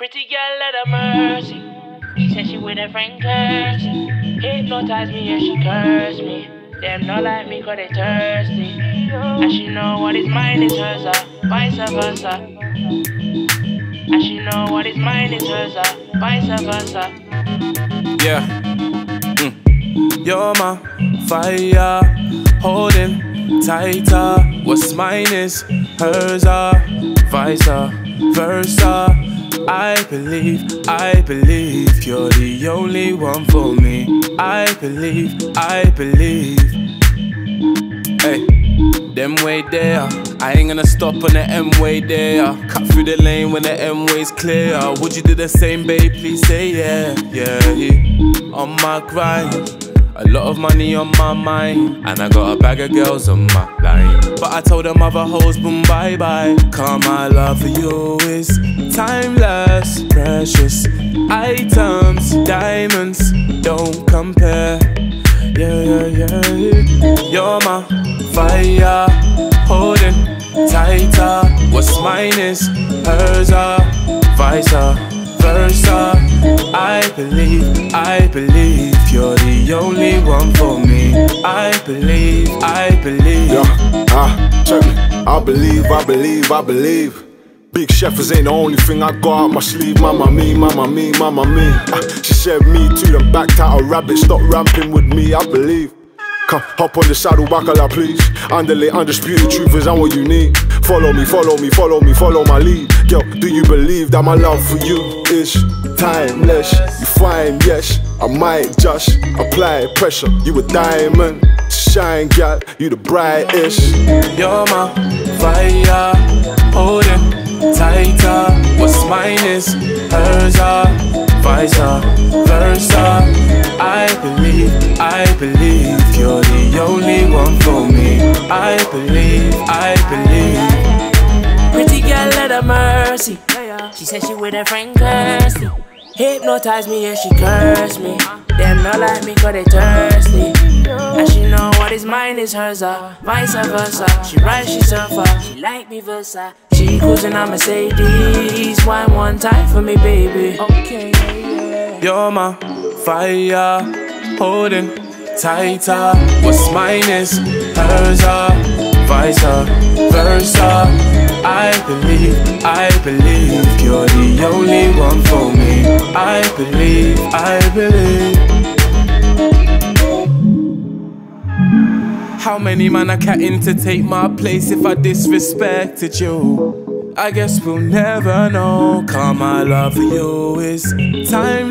Pretty girl, let her mercy. She said she with her friend Kirsty. Hypnotize me and she curse me. Them not like me cause they thirsty. And she know what is mine is hers, vice versa. And she know what is mine is hers, vice versa. Yeah, You're my fire, holding tighter. What's mine is hers, vice versa. I believe you're the only one for me. I believe. Hey, them way there. I ain't gonna stop on the M way there. Cut through the lane when the M way's clear. Would you do the same, babe? Please say yeah. On my grind. A lot of money on my mind, and I got a bag of girls on my line. But I told them other hoes, boom, bye-bye. Cause my love for you is timeless, precious items, diamonds, don't compare. Yeah. You're my fire, holding tighter. What's mine is hers, vice versa. I believe you're the only one for me. I believe. Yeah, check me. I believe. Big Chefers ain't the only thing I got out my sleeve. Mama me. She said me too, then backed out a rabbit. Stop ramping with me, I believe. Come, hop on the saddle, bacala please. Underlay, undisputed truth is what you need. Follow me, follow my lead. Girl, do you believe that my love for you is timeless? You fine, yes, I might just apply pressure. You a diamond, shine, girl, you the brightest. You're my fire, holding tighter. What's mine is hers, vice versa. I believe you're the only one for me. I believe. Pretty girl, let her mercy. She said she with her friend Kirsty. Hypnotize me and she curse me. Them not like me cause they thirsty. And she know what is mine is hers, vice versa. She ride, she surfer, she like me versa. She cruising on Mercedes. Wine one time for me, baby. Okay, yeah. You're my fire, holding tighter. What's mine is hers, vice versa. I believe you're the only one for me. I believe. How many man are catting to take my place if I disrespected you? I guess we'll never know. Cause my love for you is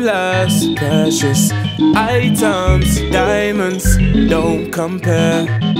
timeless, precious items, diamonds, don't compare.